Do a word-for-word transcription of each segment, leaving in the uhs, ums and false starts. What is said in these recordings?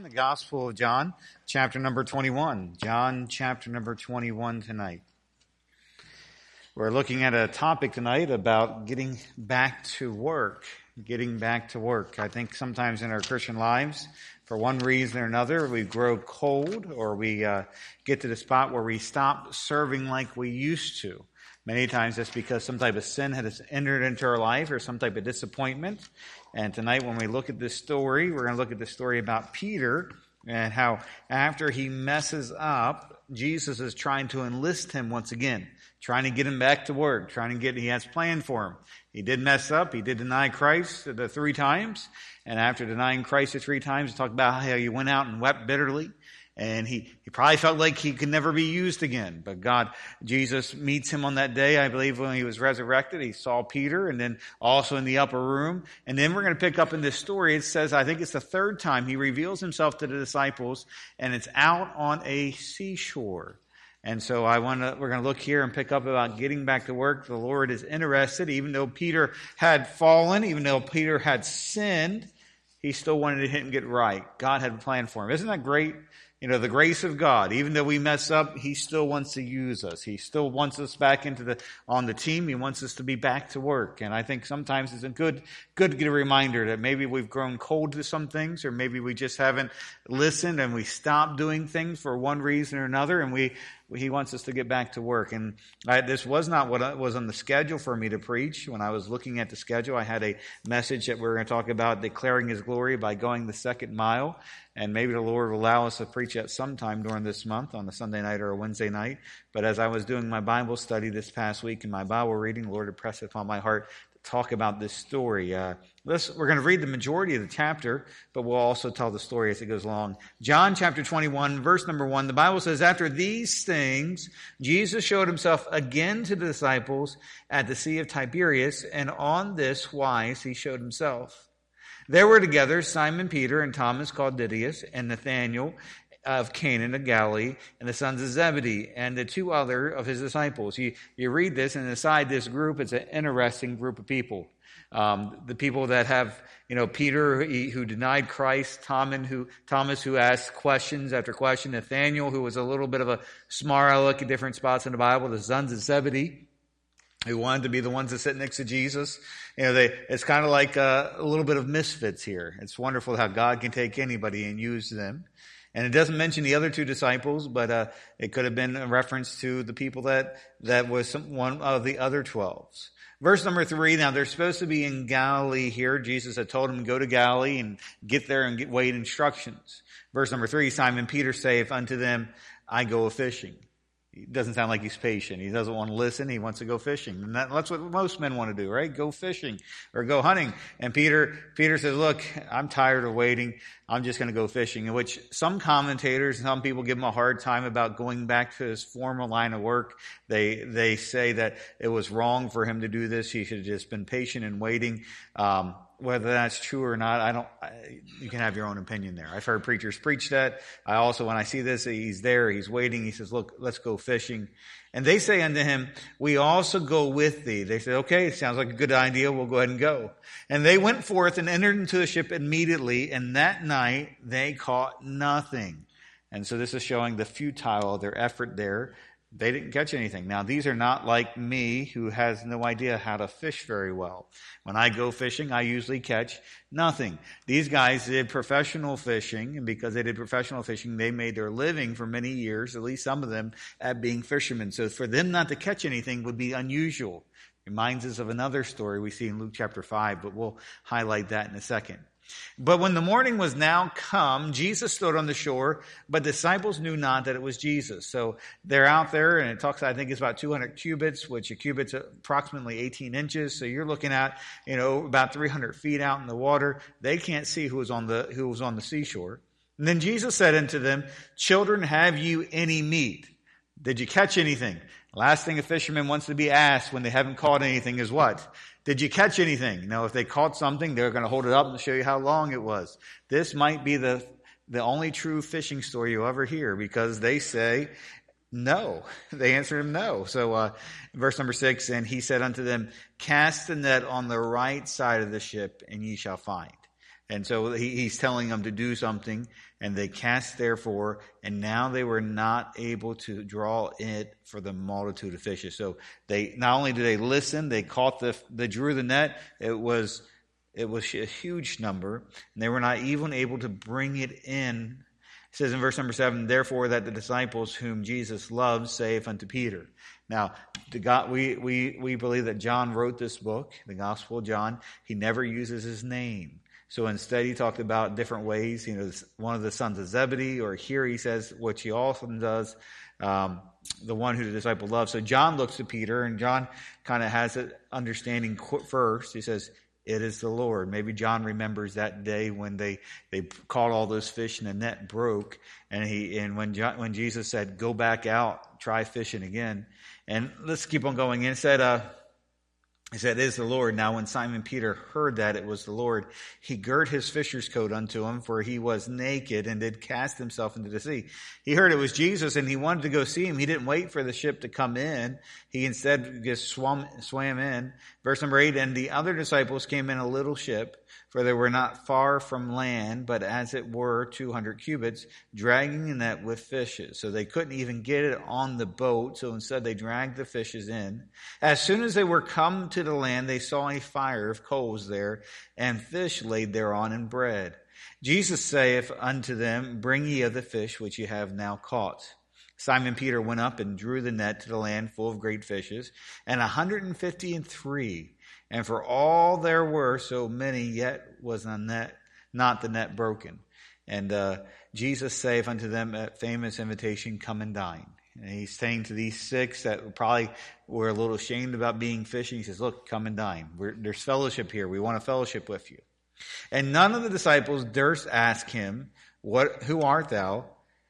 the Gospel of John, chapter number twenty-one. John, chapter number twenty-one tonight. We're looking at a topic tonight about getting back to work. Getting back to work. I think sometimes in our Christian lives, for one reason or another, we grow cold or we uh, get to the spot where we stop serving like we used to. Many times that's because some type of sin has entered into our life or some type of disappointment. And tonight when we look at this story, we're going to look at the story about Peter and how after he messes up, Jesus is trying to enlist him once again, trying to get him back to work, trying to get, he has planned for him. He did mess up. He did deny Christ the three times. And after denying Christ the three times, he talked about how he went out and wept bitterly. And he, he probably felt like he could never be used again. But God, Jesus meets him on that day, I believe, when he was resurrected. He saw Peter and then also in the upper room. And then we're going to pick up in this story. It says, I think it's the third time he reveals himself to the disciples, and it's out on a seashore. And so I want to, we're going to look here and pick up about getting back to work. The Lord is interested. Even though Peter had fallen, even though Peter had sinned, he still wanted to hit and get right. God had a plan for him. Isn't that great? You know, the grace of God, even though we mess up, he still wants to use us. He still wants us back into the, on the team. He wants us to be back to work. And I think sometimes it's a good, good to get a reminder that maybe we've grown cold to some things, or maybe we just haven't listened and we stopped doing things for one reason or another, and we, he wants us to get back to work. And I, this was not what was on the schedule for me to preach. When I was looking at the schedule, I had a message that we were going to talk about declaring his glory by going the second mile. And maybe the Lord will allow us to preach at some time during this month on a Sunday night or a Wednesday night. But as I was doing my Bible study this past week and my Bible reading, the Lord impressed upon my heart to talk about this story. Uh, let's, we're going to read the majority of the chapter, but we'll also tell the story as it goes along. John chapter twenty-one, verse number one, the Bible says, after these things, Jesus showed himself again to the disciples at the Sea of Tiberias, and on this wise he showed himself. There were together Simon Peter and Thomas called Didymus and Nathanael of Cana of Galilee and the sons of Zebedee and the two other of his disciples. You, you read this, and inside this group, it's an interesting group of people. Um, the people that have, you know, Peter he, who denied Christ, Thomas who, Thomas who asked questions after question, Nathanael who was a little bit of a smart aleck at different spots in the Bible, the sons of Zebedee, who wanted to be the ones that sit next to Jesus. You know, they, it's kind of like a, a little bit of misfits here. It's wonderful how God can take anybody and use them. And it doesn't mention the other two disciples, but uh, it could have been a reference to the people that, that was some, one of the other twelves. Verse number three, now they're supposed to be in Galilee here. Jesus had told them to go to Galilee and get there and get, wait instructions. Verse number three, Simon Peter saith unto them, I go a-fishing. He doesn't sound like he's patient. He doesn't want to listen. He wants to go fishing. And that, that's what most men want to do, right? Go fishing or go hunting. And Peter, Peter says, look, I'm tired of waiting. I'm just going to go fishing. In which some commentators and some people give him a hard time about going back to his former line of work. They, they say that it was wrong for him to do this. He should have just been patient and waiting. Um, Whether that's true or not, I don't, I, you can have your own opinion there. I've heard preachers preach that. I also, when I see this, he's there, he's waiting, he says, look, let's go fishing. And they say unto him, we also go with thee. They said, okay, sounds like a good idea, we'll go ahead and go. And they went forth and entered into the ship immediately, and that night they caught nothing. And so this is showing the futile of their effort there. They didn't catch anything. Now, these are not like me, who has no idea how to fish very well. When I go fishing, I usually catch nothing. These guys did professional fishing, and because they did professional fishing, they made their living for many years, at least some of them, at being fishermen. So for them not to catch anything would be unusual. Reminds us of another story we see in Luke chapter five, but we'll highlight that in a second. But when the morning was now come, Jesus stood on the shore, but disciples knew not that it was Jesus. So they're out there, and it talks, I think it's about two hundred cubits, which a cubit's approximately eighteen inches. So you're looking at, you know, about three hundred feet out in the water. They can't see who was on the, who was on the seashore. And then Jesus said unto them, children, have you any meat? Did you catch anything? Last thing a fisherman wants to be asked when they haven't caught anything is what? Did you catch anything? Now, if they caught something, they're going to hold it up and show you how long it was. This might be the, the only true fishing story you'll ever hear, because they say no. They answer him no. So, uh, verse number six, and he said unto them, cast the net on the right side of the ship, and ye shall find. And so he, he's telling them to do something, and they cast therefore, and now they were not able to draw it for the multitude of fishes. So they not only did they listen, they caught the, they drew the net. It was, it was a huge number, and they were not even able to bring it in. It says in verse number seven, therefore that the disciples whom Jesus loved saith unto Peter. Now, the God, we, we, we believe that John wrote this book, the Gospel of John. He never uses his name. So instead he talked about different ways, you know, one of the sons of Zebedee, or here he says, which he often does, um, the one who the disciple loves. So John looks to Peter, and John kind of has an understanding first. He says, it is the Lord. Maybe John remembers that day when they, they caught all those fish and the net broke. And he and when John, when Jesus said, go back out, try fishing again. And let's keep on going. And it said, uh, He said, it is the Lord. Now when Simon Peter heard that it was the Lord, he girt his fisher's coat unto him, for he was naked, and did cast himself into the sea. He heard it was Jesus, and he wanted to go see him. He didn't wait for the ship to come in. He instead just swam, swam in. Verse number eight, and the other disciples came in a little ship, for they were not far from land, but as it were two hundred cubits, dragging the net with fishes. So they couldn't even get it on the boat, so instead they dragged the fishes in. As soon as they were come to the land, they saw a fire of coals there, and fish laid thereon, and bread. Jesus saith unto them, bring ye of the fish which ye have now caught. Simon Peter went up and drew the net to the land full of great fishes, and a hundred and fifty and three. And for all there were so many, yet was the net, not the net broken. And uh, Jesus saith unto them, that famous invitation, come and dine. And he's saying to these six that probably were a little ashamed about being fishing, he says, look, come and dine. We're, there's fellowship here. We want a fellowship with you. And none of the disciples durst ask him, "What? Who art thou?"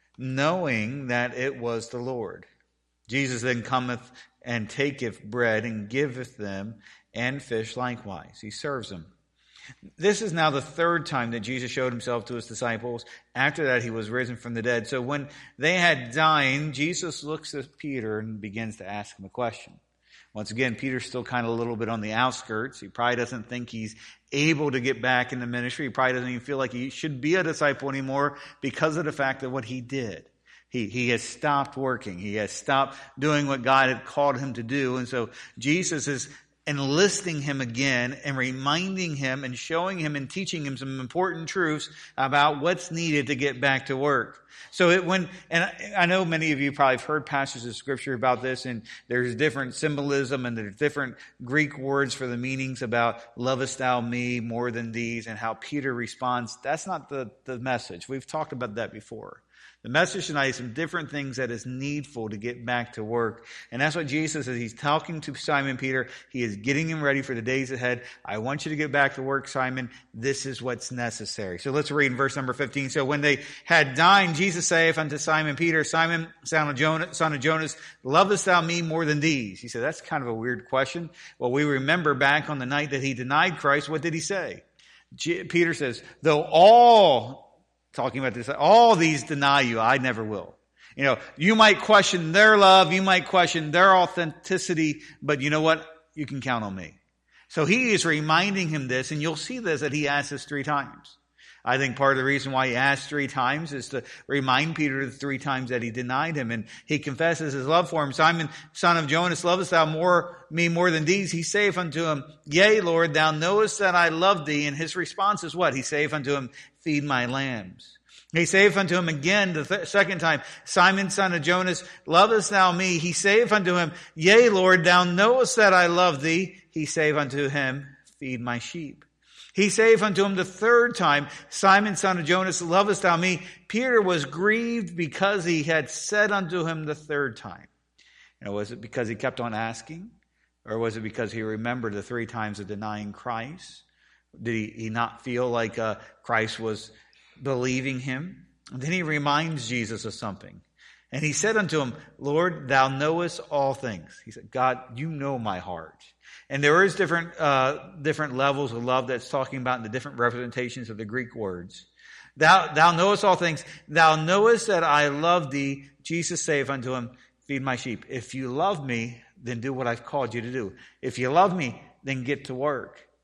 knowing that it was the Lord. Jesus then cometh and taketh bread and giveth them, and fish likewise. He serves them. This is now the third time that Jesus showed himself to his disciples. After that, he was risen from the dead. So when they had dined, Jesus looks at Peter and begins to ask him a question. Once again, Peter's still kind of a little bit on the outskirts. He probably doesn't think he's able to get back in the ministry. He probably doesn't even feel like he should be a disciple anymore because of the fact of what he did. He, he has stopped working. He has stopped doing what God had called him to do. And so Jesus is enlisting him again and reminding him and showing him and teaching him some important truths about what's needed to get back to work. So it when, and I know many of you probably have heard passages of scripture about this, and there's different symbolism and there's different Greek words for the meanings about lovest thou me more than these, and how Peter responds. That's not the, the message. We've talked about that before. The message tonight is some different things that is needful to get back to work. And that's what Jesus is. He's talking to Simon Peter. He is getting him ready for the days ahead. I want you to get back to work, Simon. This is what's necessary. So let's read in verse number fifteen. So when they had dined, Jesus saith unto Simon Peter, Simon, son of Jonas, son of Jonas, lovest thou me more than these? He said, that's kind of a weird question. Well, we remember back on the night that he denied Christ, what did he say? Peter says, though all... Talking about this, all these deny you, I never will. You know, you might question their love, you might question their authenticity, but you know what? You can count on me. So he is reminding him this, and you'll see this, that he asks this three times. I think part of the reason why he asked three times is to remind Peter the three times that he denied him, and he confesses his love for him. Simon, son of Jonas, lovest thou more me more than these? He saith unto him, yea, Lord, thou knowest that I love thee. And his response is what? He saith unto him, feed my lambs. He saith unto him again the th- second time, Simon, son of Jonas, lovest thou me? He saith unto him, yea, Lord, thou knowest that I love thee. He saith unto him, feed my sheep. He saith unto him the third time, Simon, son of Jonas, lovest thou me? Peter was grieved because he had said unto him the third time. You know, was it because he kept on asking? Or was it because he remembered the three times of denying Christ? Did he, he not feel like uh, Christ was believing him? And then he reminds Jesus of something. And he said unto him, Lord, thou knowest all things. He said, God, you know my heart. And there is different uh, different levels of love that's talking about in the different representations of the Greek words. Thou, thou knowest all things. Thou knowest that I love thee. Jesus saith unto him, feed my sheep. If you love me, then do what I've called you to do. If you love me, then get to work.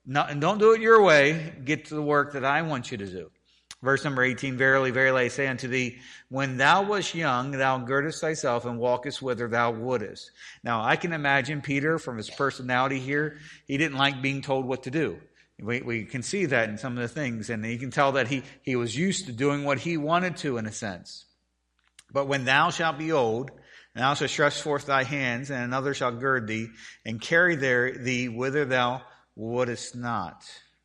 Not, and don't do it your way. Get to the work that I want you to do. Verse number eighteen, verily, verily, I say unto thee, when thou wast young, thou girdest thyself and walkest whither thou wouldest. Now, I can imagine Peter, from his personality here, he didn't like being told what to do. We, we can see that in some of the things, and you can tell that he, he was used to doing what he wanted to, in a sense. But when thou shalt be old, and thou shalt stretch forth thy hands, and another shall gird thee, and carry there thee whither thou wouldest not.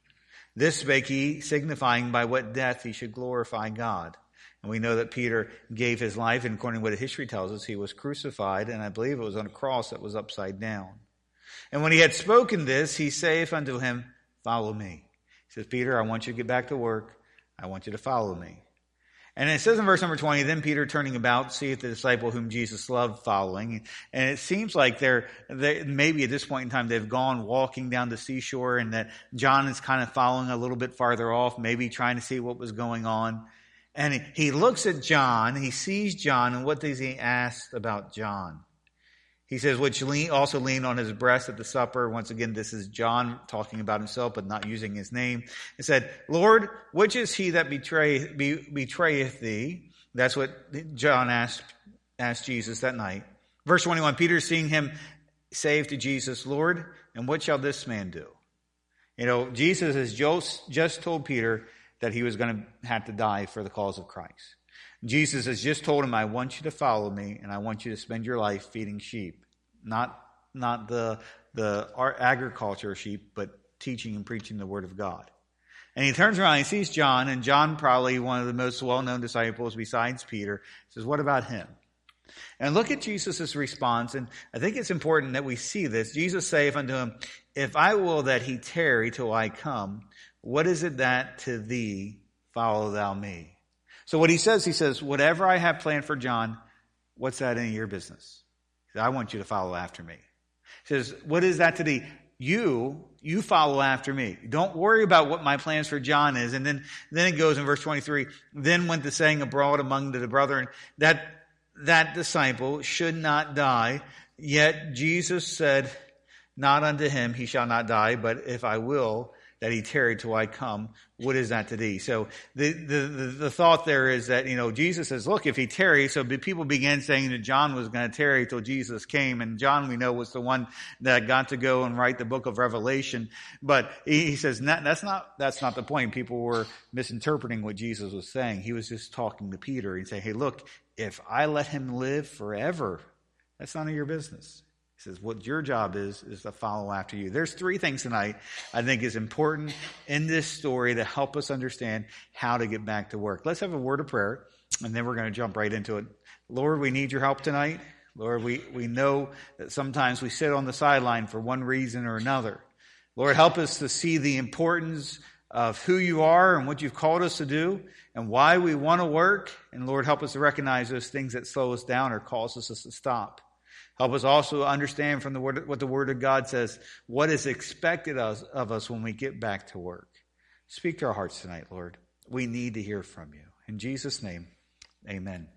This spake he, signifying by what death he should glorify God. And we know that Peter gave his life, and according to what history tells us, he was crucified, and I believe it was on a cross that was upside down. And when he had spoken this, he saith unto him, follow me. He says, Peter, I want you to get back to work. I want you to follow me. And it says in verse number twenty, then Peter, turning about, seeth the disciple whom Jesus loved following. And it seems like they're, they, maybe at this point in time, they've gone walking down the seashore, and that John is kind of following a little bit farther off, maybe trying to see what was going on. And he, he looks at John, he sees John, and what does he ask about John? He says, which lean, also leaned on his breast at the supper. Once again, this is John talking about himself, but not using his name. He said, Lord, which is he that betray, be, betrayeth thee? That's what John asked, asked Jesus that night. Verse twenty-one, Peter, seeing him, say to Jesus, Lord, and what shall this man do? You know, Jesus has just, just told Peter that he was going to have to die for the cause of Christ. Jesus has just told him, I want you to follow me, and I want you to spend your life feeding sheep. Not, not the, the agriculture sheep, but teaching and preaching the word of God. And he turns around and he sees John, and John, probably one of the most well-known disciples besides Peter, says, what about him? And look at Jesus' response, and I think it's important that we see this. Jesus saith unto him, if I will that he tarry till I come, what is it that to thee follow thou me? So what he says, he says, whatever I have planned for John, what's that in your business? He says, I want you to follow after me. He says, what is that to thee? You, you follow after me. Don't worry about what my plans for John is. And then, then it goes in verse twenty-three, then went the saying abroad among the brethren that that disciple should not die. Yet Jesus said, not unto him, he shall not die, but if I will that he tarry till I come, what is that to thee? So the, the, the, the thought there is that, you know, Jesus says, look, if he tarries, so people began saying that John was going to tarry till Jesus came. And John, we know, was the one that got to go and write the book of Revelation. But he, he says, that's not, that's not the point. People were misinterpreting what Jesus was saying. He was just talking to Peter and saying, hey, look, if I let him live forever, that's none of your business. He says, what your job is, is to follow after you. There's three things tonight I think is important in this story to help us understand how to get back to work. Let's have a word of prayer, and then we're going to jump right into it. Lord, we need your help tonight. Lord, we, we know that sometimes we sit on the sideline for one reason or another. Lord, help us to see the importance of who you are and what you've called us to do and why we want to work. And Lord, help us to recognize those things that slow us down or cause us to stop. Help us also understand from the word, what the Word of God says, what is expected of, of us when we get back to work. Speak to our hearts tonight, Lord. We need to hear from you. In Jesus' name, amen.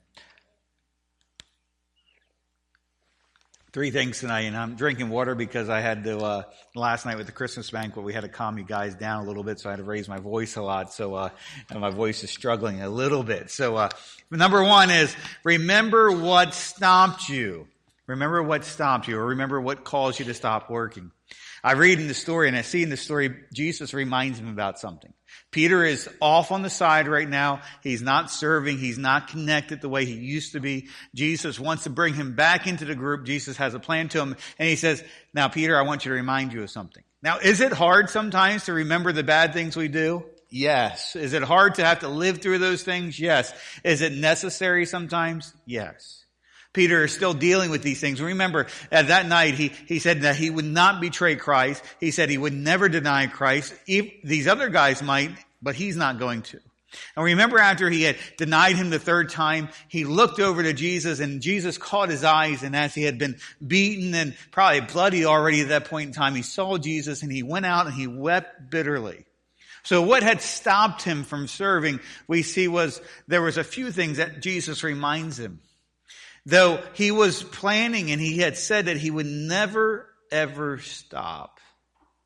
Three things tonight, and I'm drinking water because I had to, uh, last night with the Christmas banquet, we had to calm you guys down a little bit, so I had to raise my voice a lot, so, uh, and my voice is struggling a little bit. So, uh, number one is, remember what stopped you. Remember what stopped you, or remember what caused you to stop working. I read in the story, and I see in the story, Jesus reminds him about something. Peter is off on the side right now. He's not serving. He's not connected the way he used to be. Jesus wants to bring him back into the group. Jesus has a plan to him, and he says, now, Peter, I want you to remind you of something. Now, is it hard sometimes to remember the bad things we do? Yes. Is it hard to have to live through those things? Yes. Is it necessary sometimes? Yes. Peter is still dealing with these things. Remember, at that night, he, he said that he would not betray Christ. He said he would never deny Christ. If these other guys might, but he's not going to. And remember, after he had denied him the third time, he looked over to Jesus, and Jesus caught his eyes, and as he had been beaten and probably bloody already at that point in time, he saw Jesus, and he went out and he wept bitterly. So what had stopped him from serving, we see, was there was a few things that Jesus reminds him. Though he was planning and he had said that he would never, ever stop.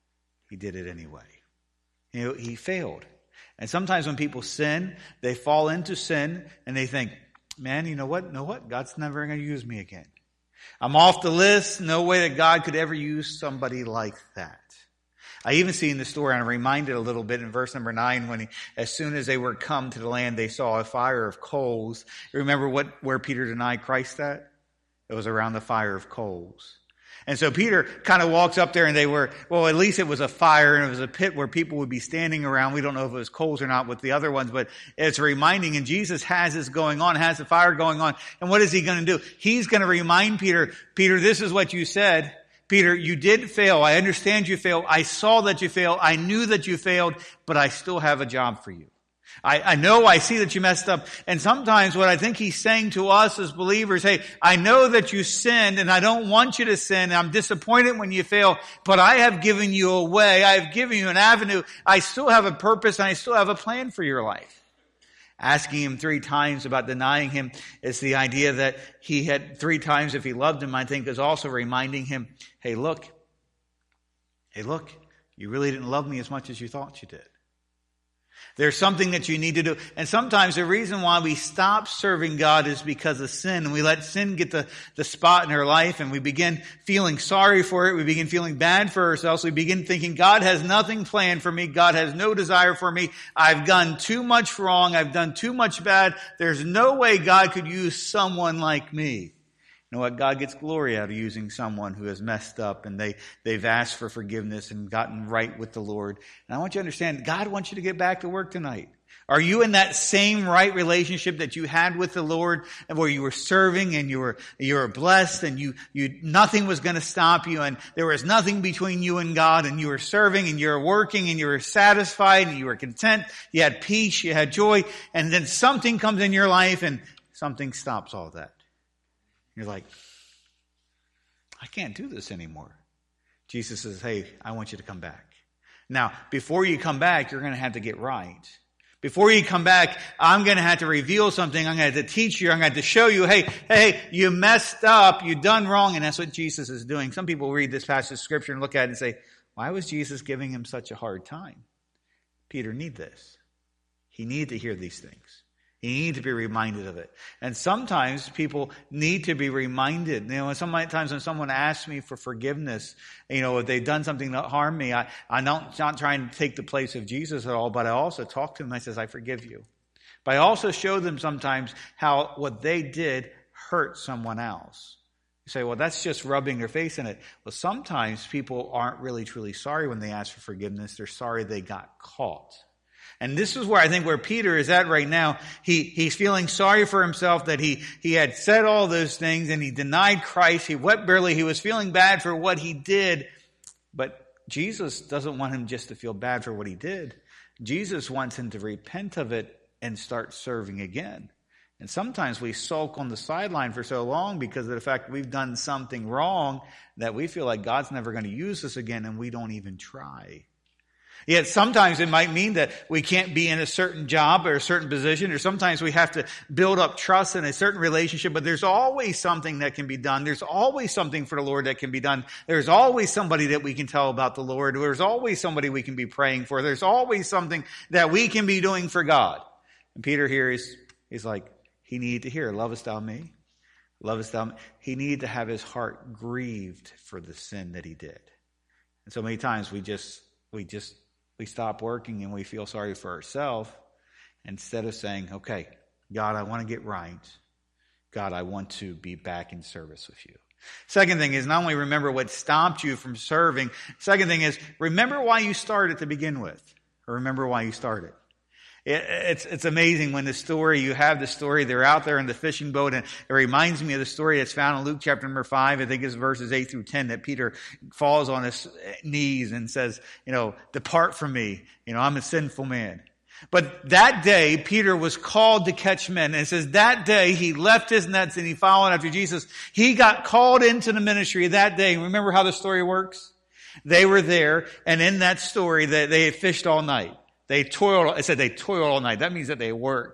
he did it anyway. You know, he failed. And sometimes when people sin, they fall into sin and they think, man, you know what? Know what? God's never going to use me again. I'm off the list. No way that God could ever use somebody like that. I even see in the story, and I'm reminded a little bit in verse number nine, when he, as soon as they were come to the land, they saw a fire of coals. You remember what, where Peter denied Christ at? It was around the fire of coals. And so Peter kind of walks up there and they were, well, at least it was a fire and it was a pit where people would be standing around. We don't know if it was coals or not with the other ones, but it's reminding, and Jesus has this going on, has the fire going on. And what is he going to do? He's going to remind Peter, Peter, this is what you said. Peter, you did fail. I understand you failed. I saw that you failed. I knew that you failed, but I still have a job for you. I, I know, I see that you messed up. And sometimes what I think he's saying to us as believers, hey, I know that you sinned and I don't want you to sin. I'm disappointed when you fail, but I have given you a way. I have given you an avenue. I still have a purpose and I still have a plan for your life. Asking him three times about denying him is the idea that he had three times if he loved him, I think is also reminding him, hey, look, hey, look, you really didn't love me as much as you thought you did. There's something that you need to do. And sometimes the reason why we stop serving God is because of sin. And we let sin get the, the spot in our life and we begin feeling sorry for it. We begin feeling bad for ourselves. We begin thinking God has nothing planned for me. God has no desire for me. I've done too much wrong. I've done too much bad. There's no way God could use someone like me. You know what? God gets glory out of using someone who has messed up and they, they've asked for forgiveness and gotten right with the Lord. And I want you to understand, God wants you to get back to work tonight. Are you in that same right relationship that you had with the Lord, and where you were serving and you were, you were blessed and you, you, nothing was going to stop you and there was nothing between you and God, and you were serving and you were working and you were satisfied and you were content. You had peace, you had joy, and then something comes in your life and something stops all that. You're like, I can't do this anymore. Jesus says, hey, I want you to come back. Now, before you come back, you're going to have to get right. Before you come back, I'm going to have to reveal something. I'm going to have to teach you. I'm going to have to show you, hey, hey, you messed up. You done wrong. And that's what Jesus is doing. Some people read this passage of Scripture and look at it and say, why was Jesus giving him such a hard time? Peter needed this. He needed to hear these things. You need to be reminded of it. And sometimes people need to be reminded. You know, sometimes when someone asks me for forgiveness, you know, if they've done something that harmed me, I, I'm not, not trying to take the place of Jesus at all, but I also talk to them. I says, I forgive you. But I also show them sometimes how what they did hurt someone else. You say, well, that's just rubbing their face in it. Well, sometimes people aren't really truly sorry when they ask for forgiveness. They're sorry they got caught. And this is where I think where Peter is at right now. He, he's feeling sorry for himself that he, he had said all those things and he denied Christ. He wept bitterly. He was feeling bad for what he did. But Jesus doesn't want him just to feel bad for what he did. Jesus wants him to repent of it and start serving again. And sometimes we sulk on the sideline for so long because of the fact that we've done something wrong that we feel like God's never going to use us again, and we don't even try. Yet sometimes it might mean that we can't be in a certain job or a certain position, or sometimes we have to build up trust in a certain relationship, but there's always something that can be done. There's always something for the Lord that can be done. There's always somebody that we can tell about the Lord. There's always somebody we can be praying for. There's always something that we can be doing for God. And Peter here is, is like, he needed to hear, lovest thou me? Lovest thou me? He needed to have his heart grieved for the sin that he did. And so many times we just, we just, We stop working and we feel sorry for ourselves instead of saying, okay, God, I want to get right. God, I want to be back in service with you. Second thing is not only remember what stopped you from serving. Second thing is remember why you started to begin with. Or remember why you started. It, it's, it's amazing when the story, you have the story, they're out there in the fishing boat, and it reminds me of the story that's found in Luke chapter number five. I think it's verses eight through ten, that Peter falls on his knees and says, you know, depart from me. You know, I'm a sinful man. But that day, Peter was called to catch men. And it says that day he left his nets and he followed after Jesus. He got called into the ministry that day. Remember how the story works? They were there, and in that story, they, they had fished all night. They toiled, it said they toiled all night. That means that they worked.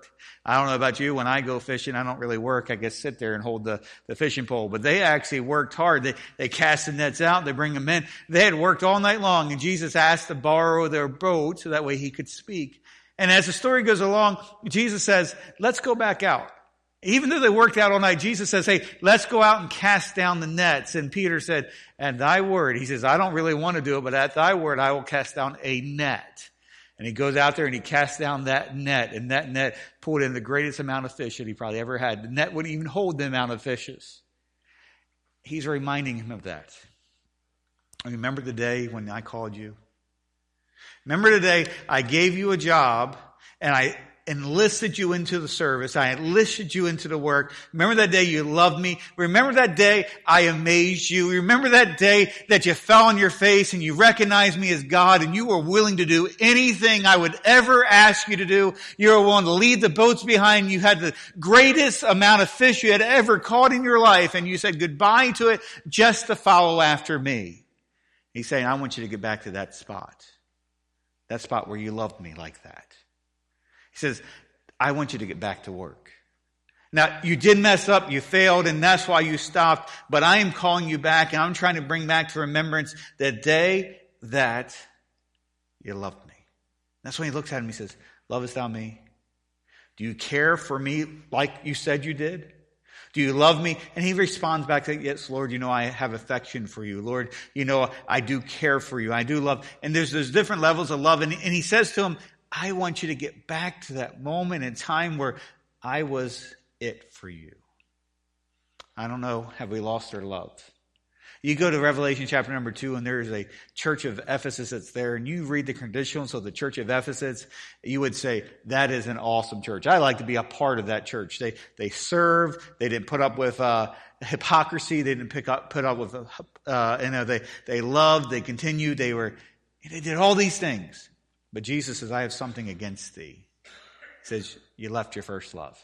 I don't know about you. When I go fishing, I don't really work. I just sit there and hold the, the fishing pole. But they actually worked hard. They, they cast the nets out. They bring them in. They had worked all night long. And Jesus asked to borrow their boat so that way he could speak. And as the story goes along, Jesus says, let's go back out. Even though they worked out all night, Jesus says, hey, let's go out and cast down the nets. And Peter said, at thy word. He says, I don't really want to do it, but at thy word, I will cast down a net. And he goes out there and he casts down that net. And that net pulled in the greatest amount of fish that he probably ever had. The net wouldn't even hold the amount of fishes. He's reminding him of that. Remember the day when I called you? Remember the day I gave you a job and I enlisted you into the service. I enlisted you into the work. Remember that day you loved me. Remember that day I amazed you. Remember that day that you fell on your face and you recognized me as God and you were willing to do anything I would ever ask you to do. You were willing to leave the boats behind. You had the greatest amount of fish you had ever caught in your life and you said goodbye to it just to follow after me. He's saying, I want you to get back to that spot. That spot where you loved me like that. He says, I want you to get back to work. Now, you did mess up, you failed, and that's why you stopped, but I am calling you back, and I'm trying to bring back to remembrance the day that you loved me. That's when he looks at him, he says, lovest thou me? Do you care for me like you said you did? Do you love me? And he responds back to, yes, Lord, you know, I have affection for you. Lord, you know, I do care for you. I do love. And there's, there's different levels of love. And, and he says to him, I want you to get back to that moment in time where I was it for you. I don't know, have we lost our love? You go to Revelation chapter number two, and there's a church of Ephesus that's there, and you read the credentials of the church of Ephesus, you would say, that is an awesome church. I like to be a part of that church. They they served, they didn't put up with uh, hypocrisy, they didn't pick up put up with, uh, you know, they, they loved, they continued, they were, they did all these things. But Jesus says, I have something against thee. He says, you left your first love.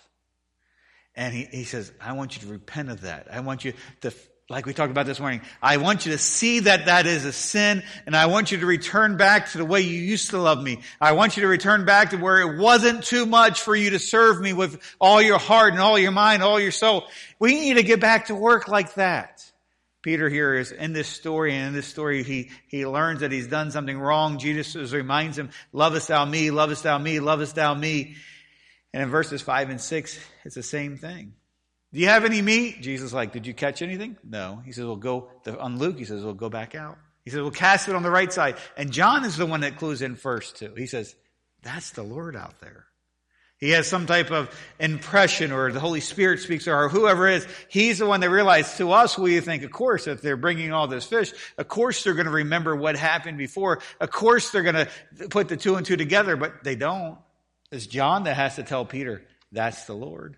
And he, he says, I want you to repent of that. I want you to, like we talked about this morning, I want you to see that that is a sin, and I want you to return back to the way you used to love me. I want you to return back to where it wasn't too much for you to serve me with all your heart and all your mind, all your soul. We need to get back to work like that. Peter here is in this story, and in this story he, he learns that he's done something wrong. Jesus reminds him, lovest thou me, lovest thou me, lovest thou me. And in verses five and six, it's the same thing. Do you have any meat? Jesus is like, did you catch anything? No. He says, well, go, on Luke, he says, well, go back out. He says, well, cast it on the right side. And John is the one that clues in first too. He says, that's the Lord out there. He has some type of impression, or the Holy Spirit speaks, or whoever it is. He's the one that realized. To us, we think, of course, if they're bringing all this fish, of course they're going to remember what happened before. Of course they're going to put the two and two together, but they don't. It's John that has to tell Peter, that's the Lord.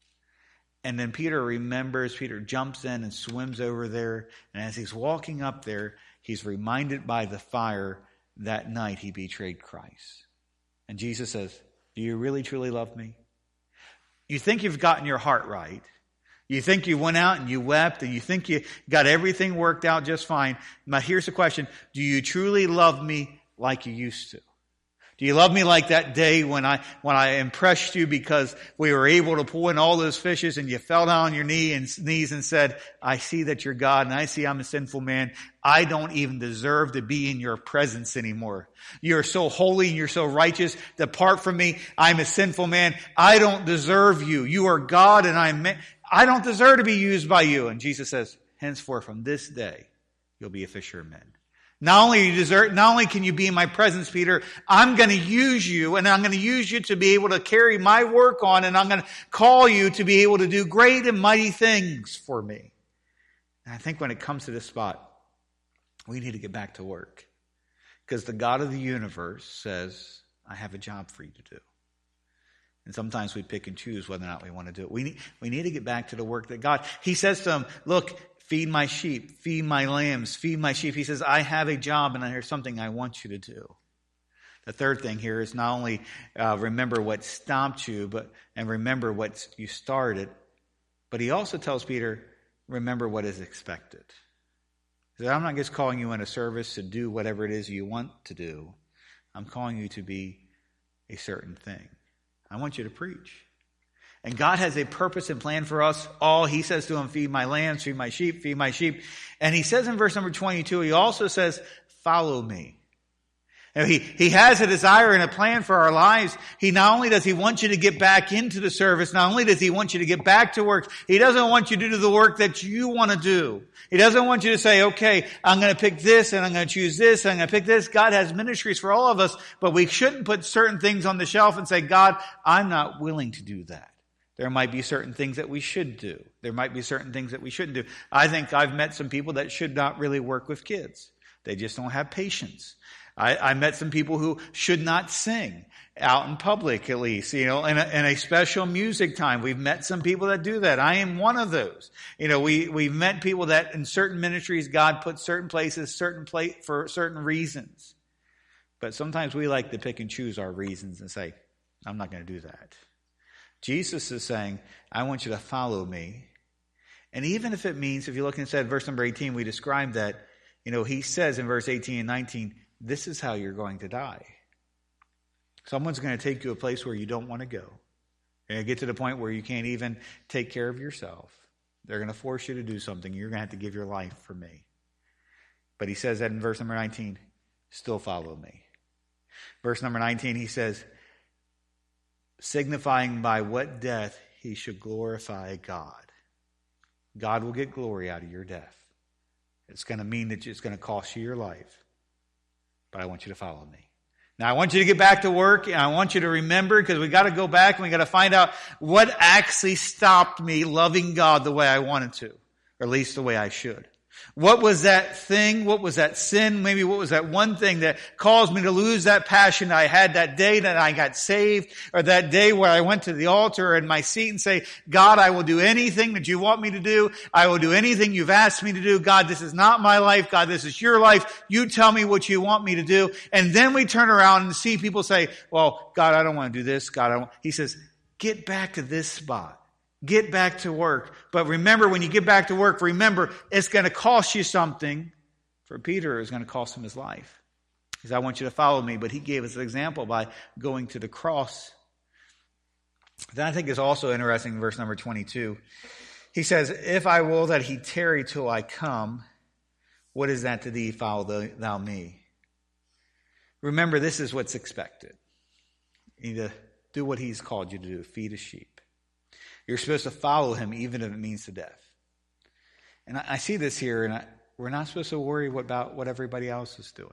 And then Peter remembers, Peter jumps in and swims over there. And as he's walking up there, he's reminded by the fire that night he betrayed Christ. And Jesus says, do you really, truly love me? You think you've gotten your heart right. You think you went out and you wept, and you think you got everything worked out just fine. Now here's the question. Do you truly love me like you used to? Do you love me like that day when I when I impressed you because we were able to pull in all those fishes and you fell down on your knee and knees and said, I see that you're God and I see I'm a sinful man. I don't even deserve to be in your presence anymore. You're so holy and you're so righteous. Depart from me. I'm a sinful man. I don't deserve you. You are God and I'm, I don't deserve to be used by you. And Jesus says, henceforth from this day, you'll be a fisher of men. Not only you deserve, not only can you be in my presence, Peter, I'm going to use you, and I'm going to use you to be able to carry my work on, and I'm going to call you to be able to do great and mighty things for me. And I think when it comes to this spot, we need to get back to work. Because the God of the universe says, I have a job for you to do. And sometimes we pick and choose whether or not we want to do it. We need, we need to get back to the work that God, he says to him, look, feed my sheep, feed my lambs, feed my sheep. He says, I have a job and there's something I want you to do. The third thing here is not only uh, remember what stopped you, but and remember what you started, but he also tells Peter, remember what is expected. He says, I'm not just calling you in a service to do whatever it is you want to do. I'm calling you to be a certain thing. I want you to preach. And God has a purpose and plan for us all. He says to him, feed my lambs, feed my sheep, feed my sheep. And he says in verse number twenty-two, he also says, follow me. Now, he, he has a desire and a plan for our lives. He not only does he want you to get back into the service, not only does he want you to get back to work, he doesn't want you to do the work that you want to do. He doesn't want you to say, okay, I'm going to pick this and I'm going to choose this and I'm going to pick this. God has ministries for all of us, but we shouldn't put certain things on the shelf and say, God, I'm not willing to do that. There might be certain things that we should do. There might be certain things that we shouldn't do. I think I've met some people that should not really work with kids. They just don't have patience. I, I met some people who should not sing out in public, at least, you know, in a, in a special music time. We've met some people that do that. I am one of those. You know, we, we've met people that in certain ministries, God put certain places, certain place for certain reasons. But sometimes we like to pick and choose our reasons and say, I'm not going to do that. Jesus is saying, I want you to follow me. And even if it means, if you look inside verse number eighteen, we described that, you know, he says in verse eighteen and nineteen, this is how you're going to die. Someone's going to take you to a place where you don't want to go. You're going to get to the point where you can't even take care of yourself. They're going to force you to do something. You're going to have to give your life for me. But he says that in verse number nineteen, still follow me. Verse number nineteen, he says, signifying by what death he should glorify God. God will get glory out of your death. It's going to mean that it's going to cost you your life. But I want you to follow me. Now, I want you to get back to work, and I want you to remember, because we got to go back and we got to find out what actually stopped me loving God the way I wanted to, or at least the way I should. What was that thing? What was that sin? Maybe what was that one thing that caused me to lose that passion I had that day that I got saved, or that day where I went to the altar in my seat and say, God, I will do anything that you want me to do. I will do anything you've asked me to do. God, this is not my life. God, this is your life. You tell me what you want me to do. And then we turn around and see people say, well, God, I don't want to do this. God, I don't. He says, get back to this spot. Get back to work. But remember, when you get back to work, remember, it's going to cost you something. For Peter, it's going to cost him his life. He said, I want you to follow me. But he gave us an example by going to the cross. Then I think it's also interesting in verse number twenty-two. He says, if I will that he tarry till I come, what is that to thee, follow thou me? Remember, this is what's expected. You need to do what he's called you to do, feed his sheep. You're supposed to follow him even if it means to death. And I, I see this here, and I, we're not supposed to worry about what everybody else is doing.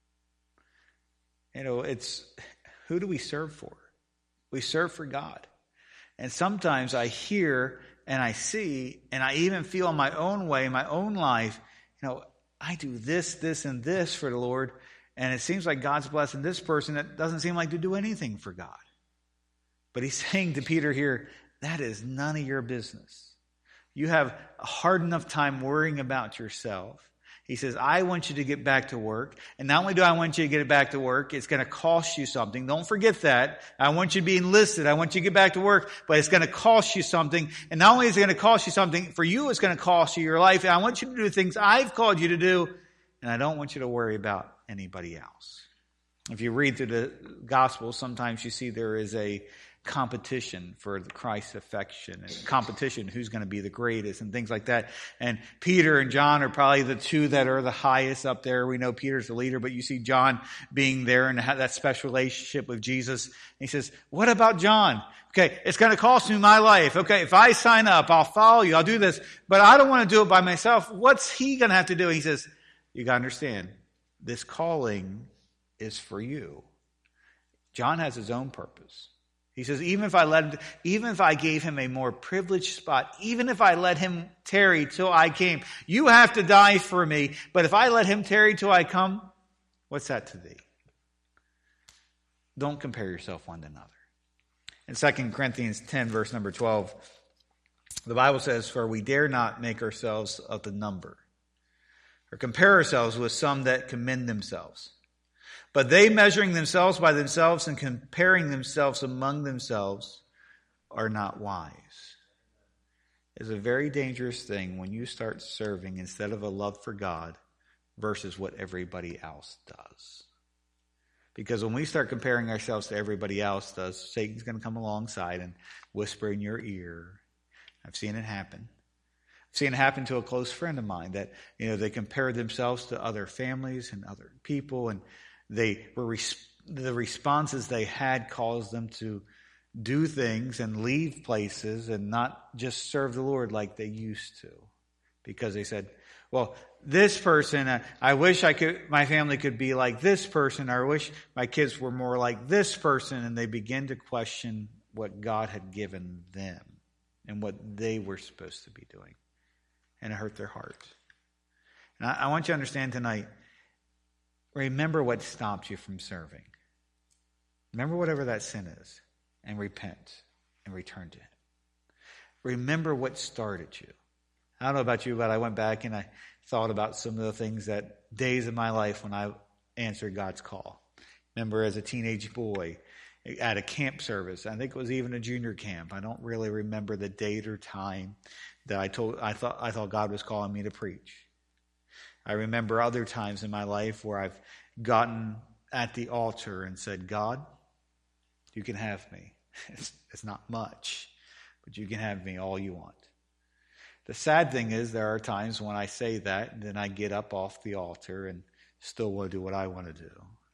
You know, it's, who do we serve for? We serve for God. And sometimes I hear and I see, and I even feel in my own way, in my own life, you know, I do this, this, and this for the Lord, and it seems like God's blessing this person that doesn't seem like to do anything for God. But he's saying to Peter here, that is none of your business. You have a hard enough time worrying about yourself. He says, I want you to get back to work. And not only do I want you to get back to work, it's going to cost you something. Don't forget that. I want you to be enlisted. I want you to get back to work, but it's going to cost you something. And not only is it going to cost you something, for you it's going to cost you your life. And I want you to do things I've called you to do, and I don't want you to worry about anybody else. If you read through the Gospels, sometimes you see there is a competition for Christ's affection, and competition who's going to be the greatest and things like that. And Peter and John are probably the two that are the highest up there. We know Peter's the leader, but you see John being there and have that special relationship with Jesus. And he says, what about John? Okay, it's going to cost me my life. Okay, if I sign up, I'll follow you, I'll do this, but I don't want to do it by myself. What's he going to have to do? He says, you got to understand, this calling is for you. John has his own purpose. He says, even if I let, even if I gave him a more privileged spot, even if I let him tarry till I came, you have to die for me. But if I let him tarry till I come, what's that to thee? Don't compare yourself one to another. In Second Corinthians ten, verse number twelve, the Bible says, for we dare not make ourselves of the number, or compare ourselves with some that commend themselves. But they, measuring themselves by themselves and comparing themselves among themselves, are not wise. It's a very dangerous thing when you start serving instead of a love for God versus what everybody else does. Because when we start comparing ourselves to everybody else does, Satan's going to come alongside and whisper in your ear. I've seen it happen. I've seen it happen to a close friend of mine that, you know, they compared themselves to other families and other people, and they were res- the responses they had caused them to do things and leave places and not just serve the Lord like they used to. Because they said, well, this person, uh, I wish I could, my family could be like this person, or I wish my kids were more like this person. And they begin to question what God had given them and what they were supposed to be doing. And it hurt their heart. And I, I want you to understand tonight, remember what stopped you from serving. Remember whatever that sin is, and repent and return to Him. Remember what started you. I don't know about you, but I went back and I thought about some of the things that days of my life when I answered God's call. Remember as a teenage boy at a camp service, I think it was even a junior camp. I don't really remember the date or time that I told I thought I thought God was calling me to preach. I remember other times in my life where I've gotten at the altar and said, God, you can have me. It's, it's not much, but you can have me all you want. The sad thing is there are times when I say that and then I get up off the altar and still want to do what I want to do.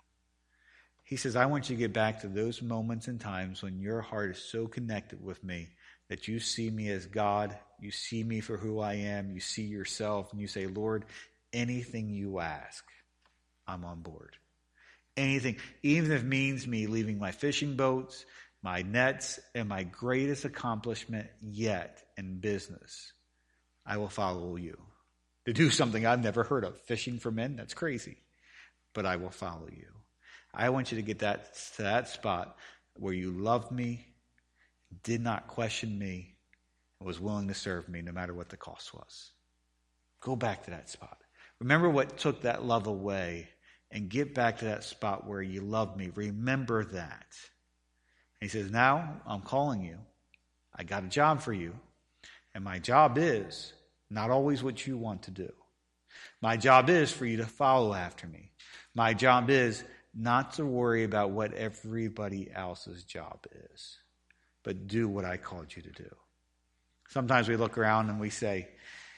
He says, I want you to get back to those moments and times when your heart is so connected with me that you see me as God, you see me for who I am, you see yourself, and you say, Lord, anything you ask, I'm on board. Anything, even if it means me leaving my fishing boats, my nets, and my greatest accomplishment yet in business, I will follow you. To do something I've never heard of, fishing for men, that's crazy. But I will follow you. I want you to get that to that spot where you loved me, did not question me, and was willing to serve me no matter what the cost was. Go back to that spot. Remember what took that love away and get back to that spot where you loved me. Remember that. He says, now I'm calling you. I got a job for you. And my job is not always what you want to do. My job is for you to follow after me. My job is not to worry about what everybody else's job is, but do what I called you to do. Sometimes we look around and we say,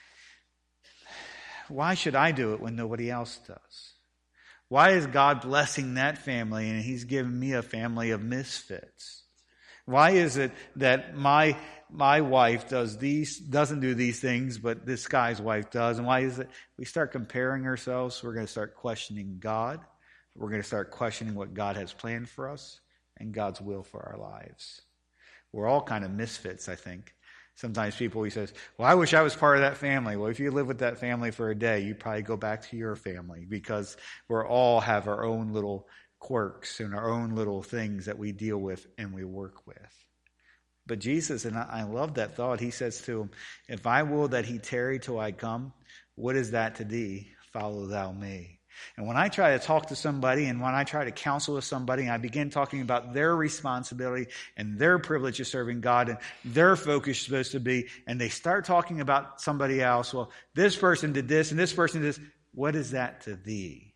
why should I do it when nobody else does? Why is God blessing that family and He's given me a family of misfits? Why is it that my my wife does these doesn't do these things, but this guy's wife does? And why is it we start comparing ourselves? We're going to start questioning God. We're going to start questioning what God has planned for us and God's will for our lives. We're all kind of misfits, I think. Sometimes people, he says, well, I wish I was part of that family. Well, if you live with that family for a day, you probably go back to your family, because we all have our own little quirks and our own little things that we deal with and we work with. But Jesus, and I love that thought, he says to him, if I will that he tarry till I come, what is that to thee? Follow thou me. And when I try to talk to somebody and when I try to counsel with somebody and I begin talking about their responsibility and their privilege of serving God and their focus is supposed to be, and they start talking about somebody else, well, this person did this and this person did this, what is that to thee?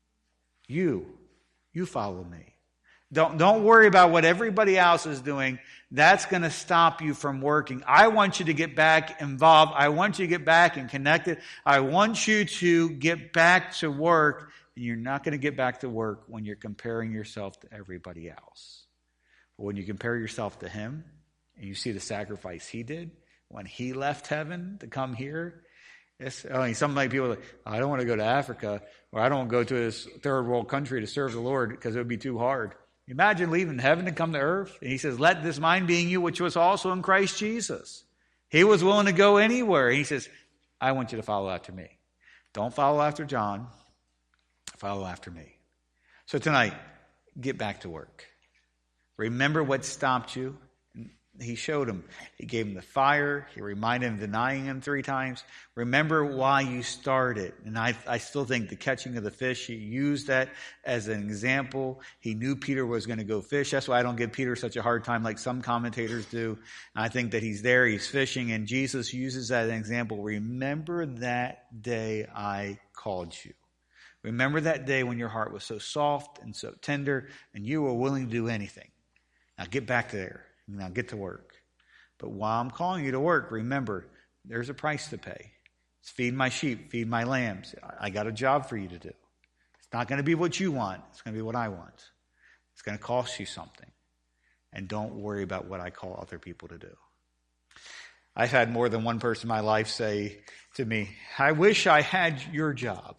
You, you follow me. Don't, don't worry about what everybody else is doing. That's going to stop you from working. I want you to get back involved. I want you to get back and connected. I want you to get back to work. And you're not going to get back to work when you're comparing yourself to everybody else. But when you compare yourself to Him and you see the sacrifice He did when He left heaven to come here. It's, I mean, some people are like, I don't want to go to Africa, or I don't want to go to this third world country to serve the Lord because it would be too hard. Imagine leaving heaven to come to earth. And he says, let this mind be in you, which was also in Christ Jesus. He was willing to go anywhere. He says, I want you to follow after me. Don't follow after John. Follow after me. So tonight, get back to work. Remember what stopped you. He showed him. He gave him the fire. He reminded him of denying him three times. Remember why you started. And I, I still think the catching of the fish, he used that as an example. He knew Peter was going to go fish. That's why I don't give Peter such a hard time like some commentators do. And I think that he's there, he's fishing, and Jesus uses that as an example. Remember that day I called you. Remember that day when your heart was so soft and so tender and you were willing to do anything. Now get back there. Now get to work. But while I'm calling you to work, remember, there's a price to pay. It's feed my sheep, feed my lambs. I got a job for you to do. It's not going to be what you want. It's going to be what I want. It's going to cost you something. And don't worry about what I call other people to do. I've had more than one person in my life say to me, I wish I had your job.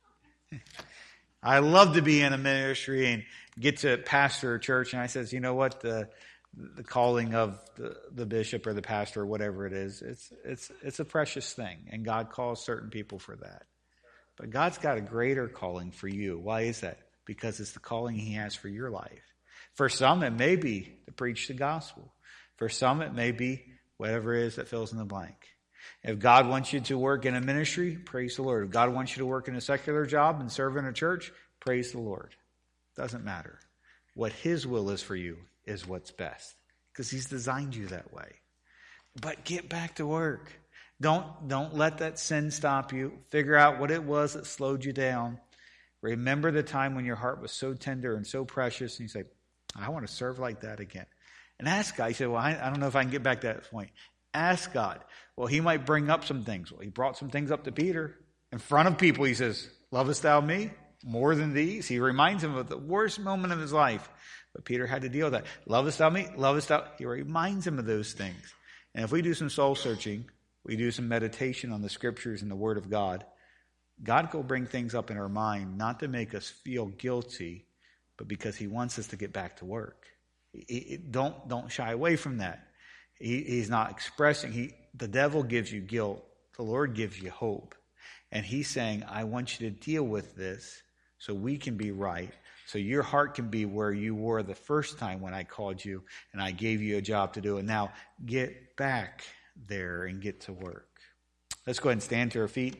I love to be in a ministry and get to pastor a church. And I says, you know what? The the calling of the, the bishop or the pastor or whatever it is, it's it's it's a precious thing. And God calls certain people for that. But God's got a greater calling for you. Why is that? Because it's the calling he has for your life. For some, it may be to preach the gospel. For some, it may be whatever it is that fills in the blank. If God wants you to work in a ministry, praise the Lord. If God wants you to work in a secular job and serve in a church, praise the Lord. Doesn't matter. What his will is for you is what's best, because he's designed you that way. But get back to work. Don't, don't let that sin stop you. Figure out what it was that slowed you down. Remember the time when your heart was so tender and so precious, and you say, I want to serve like that again. And ask God. You say, well, I, I don't know if I can get back to that point. Ask God. Well, he might bring up some things. Well, he brought some things up to Peter. In front of people, he says, lovest thou me more than these? He reminds him of the worst moment of his life. But Peter had to deal with that. Lovest thou me? Lovest thou? He reminds him of those things. And if we do some soul searching, we do some meditation on the scriptures and the word of God, God will bring things up in our mind, not to make us feel guilty, but because he wants us to get back to work. He, he, don't, don't shy away from that. He, he's not expressing. He, the devil gives you guilt. The Lord gives you hope. And he's saying, I want you to deal with this so we can be right, so your heart can be where you were the first time when I called you and I gave you a job to do. And now get back there and get to work. Let's go ahead and stand to our feet.